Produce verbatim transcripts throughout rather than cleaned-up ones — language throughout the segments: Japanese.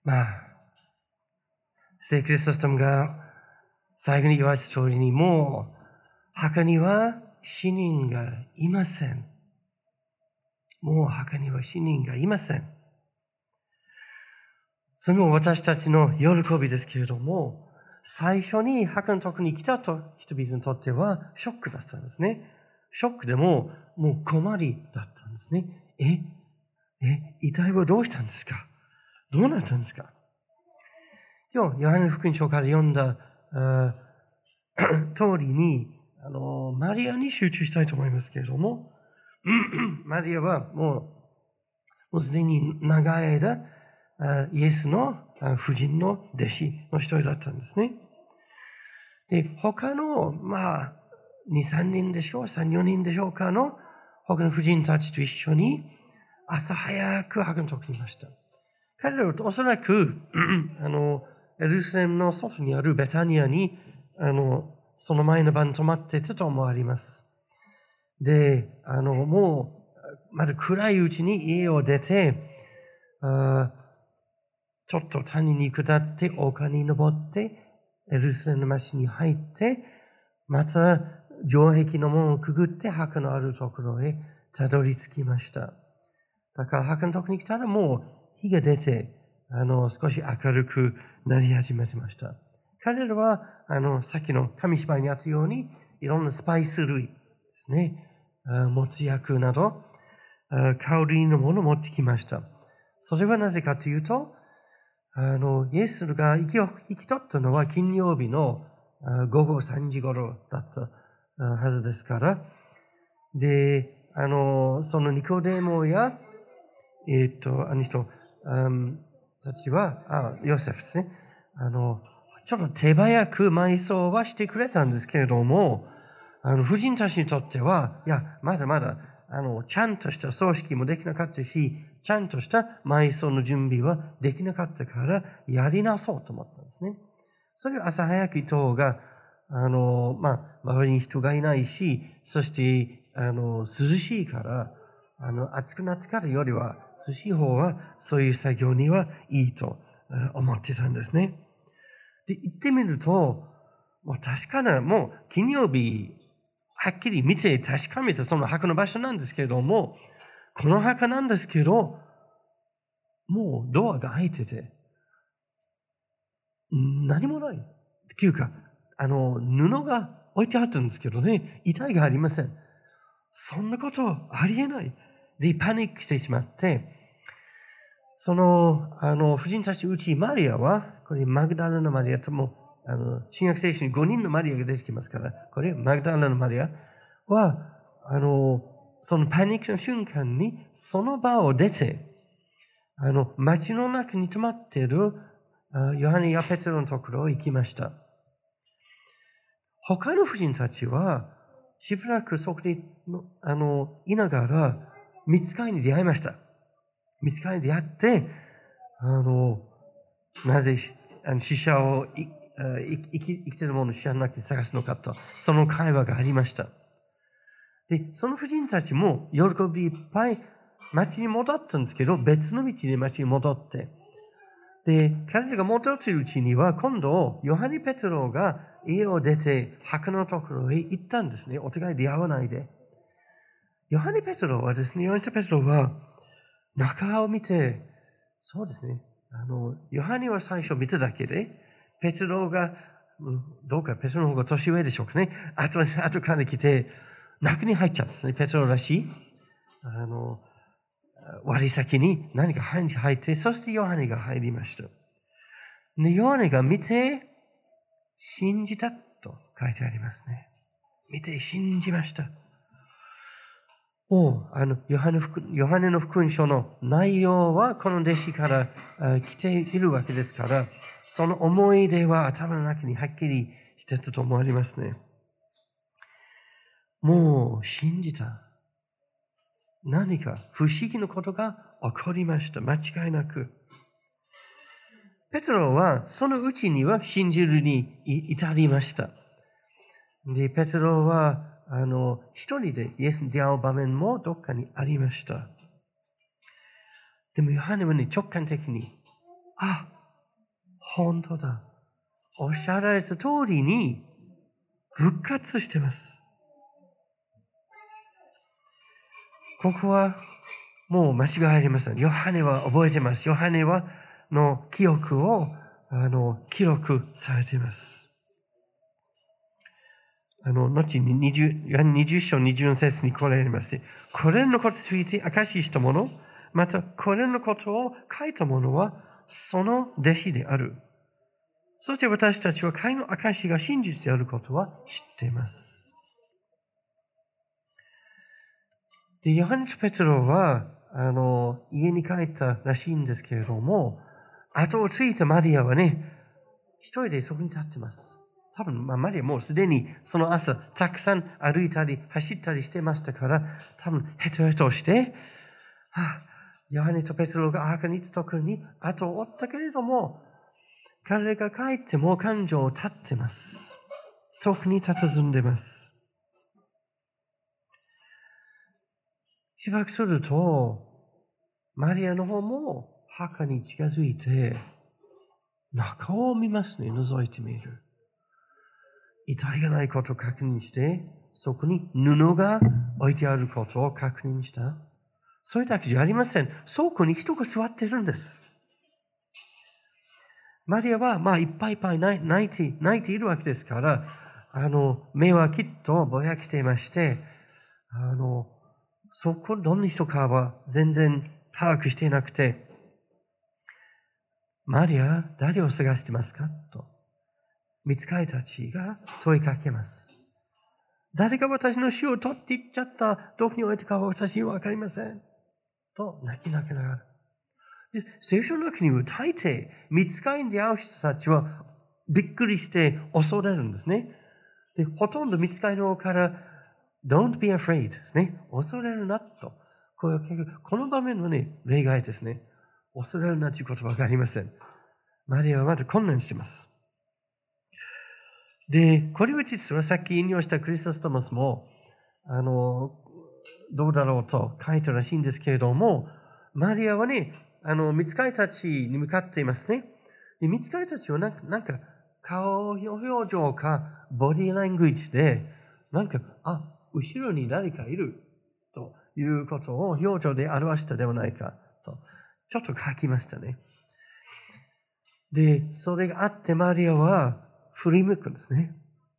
まあ、聖クリスト様が最後に言われた通りに、もう墓には死人がいません。もう墓には死人がいません。それも私たちの喜びですけれども、最初に墓のところに来たと人々にとってはショックだったんですね。ショックでも、もう困りだったんですね。ええ遺体はどうしたんですか？どうなったんですか？今日、ヨハネ福音書から読んだ通りに、あの、マリアに集中したいと思いますけれども、マリアはもう、もうすでに長い間、イエスの夫人の弟子の一人だったんですね。で、他の、まあ、に、さんにんでしょう、さん、よにんでしょうかの、他の夫人たちと一緒に、朝早く墓のとこにいました。彼らはおそらく、あの、エルサレムの外にあるベタニアに、あの、その前の晩泊まっていたと思われます。で、あの、もう、まだ暗いうちに家を出て、あちょっと谷に下って丘に登って、エルサレムの町に入って、また城壁の門をくぐって墓のあるところへたどり着きました。だから墓のところに来たらもう日が出て、あの、少し明るくなり始めてました。彼らは、あの、さっきの紙芝居にあったように、いろんなスパイス類ですね、もつ薬など、香りのものを持ってきました。それはなぜかというと、あの、イエスが生き、生き取ったのは金曜日の午後さんじ頃だったはずですから、で、あの、そのニコデモや、えっと、あの人、うん、たちは、あ、ヨセフですね。あの、ちょっと手早く埋葬はしてくれたんですけれども、あの、夫人たちにとっては、いや、まだまだ、あの、ちゃんとした葬式もできなかったし、ちゃんとした埋葬の準備はできなかったから、やりなそうと思ったんですね。それを朝早く行った方が、あの、まあ、周りに人がいないし、そして、あの、涼しいから、あの、暑くなってからよりは、涼しい方は、そういう作業にはいいと思ってたんですね。で、行ってみると、もう確かな、もう金曜日、はっきり見て確かめたその墓の場所なんですけれども、この墓なんですけど、もうドアが開いてて、何もない。っていうか、あの、布が置いてあったんですけどね、遺体がありません。そんなことありえない。で、パニックしてしまって、その、あの、夫人たちのうちマリアは、これマグダラのマリアとも、あの、新約聖書にごにんのマリアが出てきますから、これマグダラのマリアは、あの、そのパニックの瞬間に、その場を出て、あの、街の中に泊まっているヨハネやペテロのところへ行きました。他の夫人たちは、しばらくそこで、あの、いながら、見つかりに出会いました。見つかりに出会って、あの、なぜ、あの死者を生き、生きているものを知らなくて探すのかと、その会話がありました。で、その夫人たちも喜びいっぱい町に戻ったんですけど、別の道で町に戻って、で、彼らが戻っているうちには、今度、ヨハネ・ペテロが家を出て、墓のところへ行ったんですね。お互い出会わないで。ヨハネ・ペテロはですね、ヨハネ・ペテロは、中を見て、そうですね、あの、ヨハネは最初見ただけで、ペテロが、どうかペテロの方が年上でしょうかね。あと、あとから来て、中に入っちゃうんですね。ペテロらしい。あの、割先に何か入って、そしてヨハネが入りました。で、ヨハネが見て、信じたと書いてありますね。見て信じました。もう、あの、ヨハネヨハネの福音書の内容はこの弟子から来ているわけですから、その思い出は頭の中にはっきりしてたと思われますね。もう信じた。何か不思議なことが起こりました。間違いなく。ペテロはそのうちには信じるに至りました。で、ペテロは、あの、一人でイエスに出会う場面もどっかにありました。でも、ヨハネはね、直感的に、あ、 本当だ。おっしゃられた通りに復活しています。ここはもう間違いありません。ヨハネは覚えています。ヨハネはの記憶をあの記録されています。あの、後ににじゅう、にじゅう章にじゅうよん節にこれあります。これのことについて証しした者、またこれのことを書いた者はその弟子である。そして私たちは彼の証が真実であることは知っています。で、ヨハネとペテロは、あの、家に帰ったらしいんですけれども、後をついたマリアはね、一人でそこに立ってます。多分、まあ、マリアもうすでにその朝、たくさん歩いたり、走ったりしてましたから、多分、ヘトヘトして、はあ、ヨハネとペテロが赤に行った時に後を追ったけれども、彼が帰っても彼女を立ってます。そこに佇んでます。しばらくすると、マリアの方も墓に近づいて、中を見ますね、覗いてみる。遺体がないことを確認して、そこに布が置いてあることを確認した。それだけじゃありません。そこに人が座っているんです。マリアは、まあ、いっぱいいっぱい泣いて、泣いているわけですから、あの、目はきっとぼやけていまして、あの、そこ、どんな人かは全然把握していなくて、マリア、誰を探してますかと。御使いたちが問いかけます。誰が私の主を取っていっちゃった、どこに置いたかは私にはわかりません。と泣き泣きながら。で聖書の中には大抵、御使いに出会う人たちはびっくりして恐れるんですね。でほとんど御使いの方から、Don't be afraid ですね。恐れるなと。この場面はね、例外ですね。恐れるなという言葉がありません。マリアはまだ困難しています。で、これは実はさっき引用したクリストストマスも、あの、どうだろうと書いたらしいんですけれども、マリアはね、あの、御使いたちに向かっていますね。で、御使いたちはなんか、なんか顔表情か、ボディーラングイッジで、なんか、あ、後ろに誰かいるということを表情で表したではないかと、ちょっと書きましたね。で、それがあってマリアは振り向くんですね。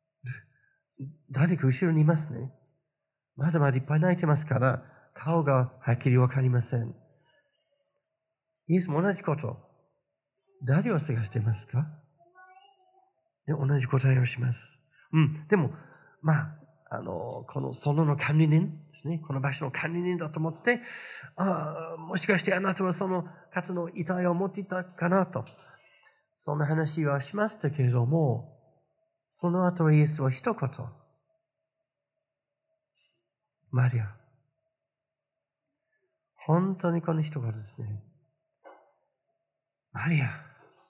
誰か後ろにいますね。まだまだいっぱい泣いてますから、顔がはっきりわかりません。イエスも同じこと。誰を探していますか？で同じ答えをします。うん。でも、まあ、あの、この園の管理人ですね。この場所の管理人だと思って、ああ、もしかしてあなたはその方の遺体を持っていたかなと。そんな話はしましたけれども、その後イエスは一言。マリア。本当にこの一言ですね。マリア。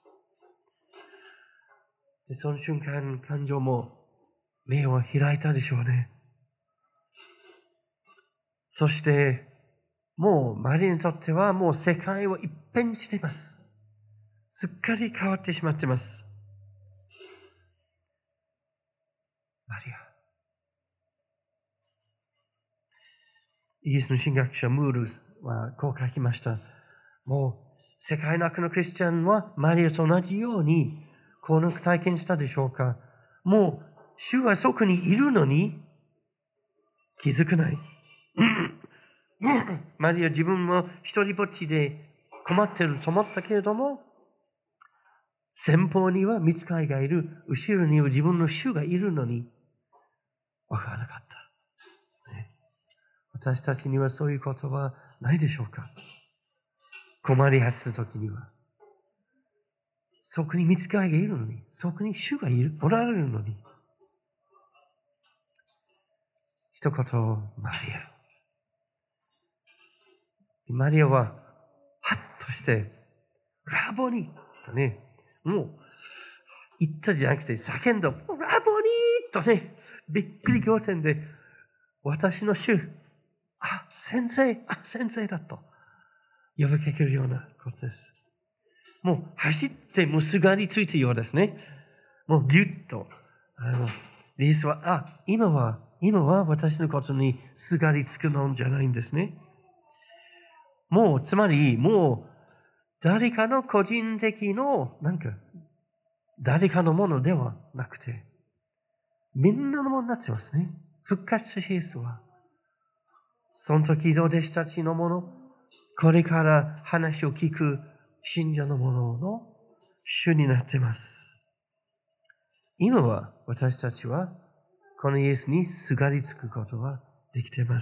で、その瞬間、感情も目を開いたでしょうね。そして、もうマリアにとってはもう世界は一変しています。すっかり変わってしまっています。マリア。イギリスの神学者ムールはこう書きました。もう世界の中のクリスチャンはマリアと同じようにこの体験したでしょうか。もう主はそこにいるのに気づかない。マリア自分も一人ぼっちで困っていると思ったけれども、先方には御使いがいる、後ろには自分の主がいるのにわからなかった、ね。私たちにはそういうことはないでしょうか。困り果てたときには。そこに御使いがいるのに、そこに主がいる、おられるのに。一言、マリア。マリアは、はっとして、ラボニとね、もう、言ったじゃなくて叫んだ、ラボニとね、びっくり仰天で、私の主、あ、先生、あ、先生だと呼びかけるようなことです。 もう走ってもうすがりついているようですね。もうぎゅっと。あのイエスは、あ、今は、今は私のことにすがりつくのじゃないんですね。もう、つまり、もう、誰かの個人的の、なんか、誰かのものではなくて、みんなのものになってますね。復活したイエスは。その時の弟子たちのもの、これから話を聞く信者のものの主になっています。今は私たちはこのイエスにすがりつくことができています。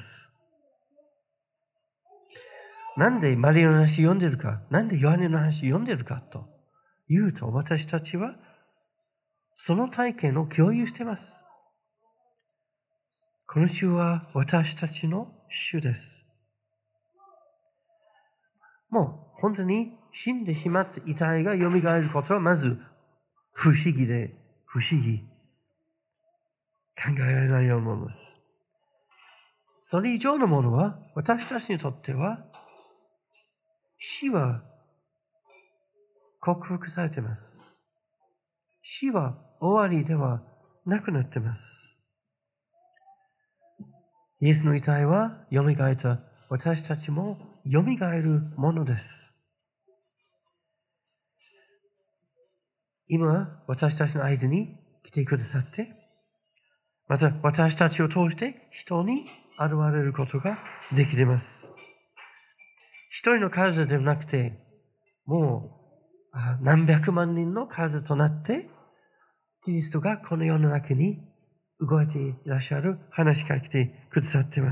なんでマリアの話読んでるか、なんでヨハネの話読んでるかというと、私たちはその体験を共有しています。この主は私たちの主です。もう本当に死んでしまった遺体が蘇ることはまず不思議で、不思議。考えられないようなものです。それ以上のものは、私たちにとっては、死は克服されています。死は終わりではなくなっています。イエスの遺体は蘇った私たちも蘇るものです。今、私たちの間に来てくださって、また私たちを通して人に現れることができています。一人の体ではなくて、もう何百万人の体となって、キリストがこの世の中に動いていらっしゃる話しかけてくださっています。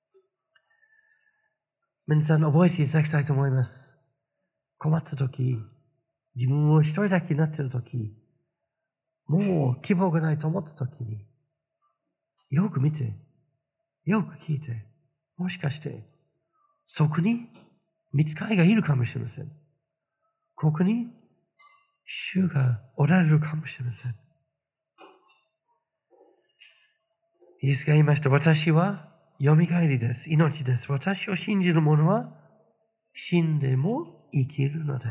皆さん覚えていただきたいと思います。困ったとき、自分を一人だけになっているとき、もう希望がないと思ったときに、よく見て、よく聞いて、もしかして、そこに御使いがいるかもしれません。ここに主がおられるかもしれません。イエスが言いました。私はよみがえりです。命です。私を信じる者は死んでも生きるのです。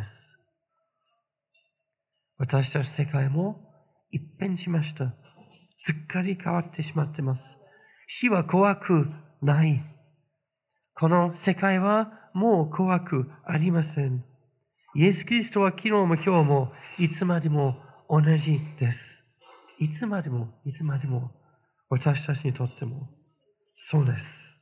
私たち世界も一変しました。すっかり変わってしまっています。死は怖くない。この世界はもう怖くありません。イエス・キリストは昨日も今日もいつまでも同じです。いつまでもいつまでも私たちにとってもそうです。